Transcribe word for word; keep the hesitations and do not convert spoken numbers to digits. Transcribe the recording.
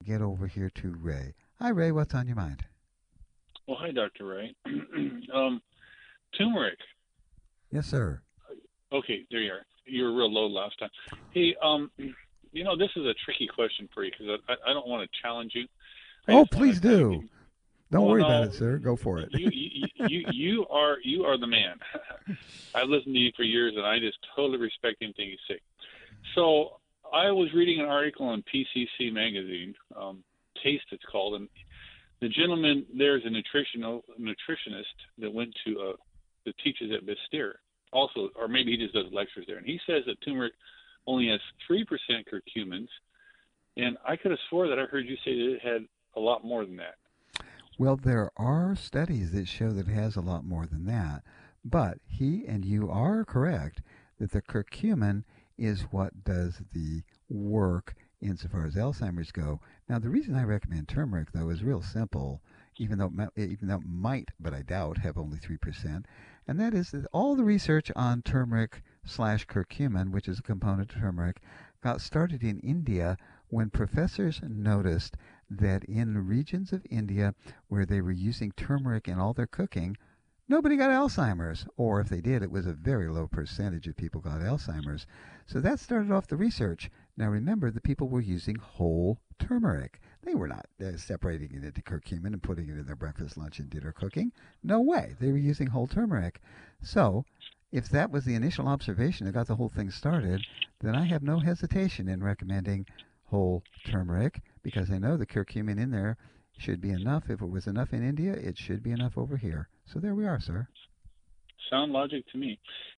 get over here to Ray. Hi, Ray. What's on your mind? Well, hi, Doctor Ray. um, Turmeric. Yes, sir. Okay, there you are. You were real low last time. Hey, um, you know, this is a tricky question for you because I, I don't want to challenge you. I Oh, just want to please kind of get. do. Don't Well, worry about no, it, sir. Go for it. you you you you are you are the man. I've listened to you for years, and I just totally respect anything you say. So I was reading an article on P C C magazine, um, Taste it's called, and the gentleman there is a nutritional nutritionist that went to uh, that teaches at Bastyr, also, or maybe he just does lectures there, and he says that turmeric only has three percent curcumins, and I could have swore that I heard you say that it had a lot more than that. Well, there are studies that show that it has a lot more than that, but he and you are correct that the curcumin is what does the work insofar as Alzheimer's go. Now, the reason I recommend turmeric, though, is real simple, even though it, mi- even though it might, but I doubt, have only three percent, and that is that all the research on turmeric slash curcumin, which is a component of turmeric, got started in India when professors noticed that in regions of India where they were using turmeric in all their cooking, nobody got Alzheimer's. Or if they did, it was a very low percentage of people got Alzheimer's. So that started off the research. Now remember, the people were using whole turmeric. They were not uh, separating it into curcumin and putting it in their breakfast, lunch, and dinner cooking. No way. They were using whole turmeric. So if that was the initial observation that got the whole thing started, then I have no hesitation in recommending whole turmeric because I know the curcumin in there should be enough. If it was enough in India, it should be enough over here. So there we are, sir. Sound logic to me.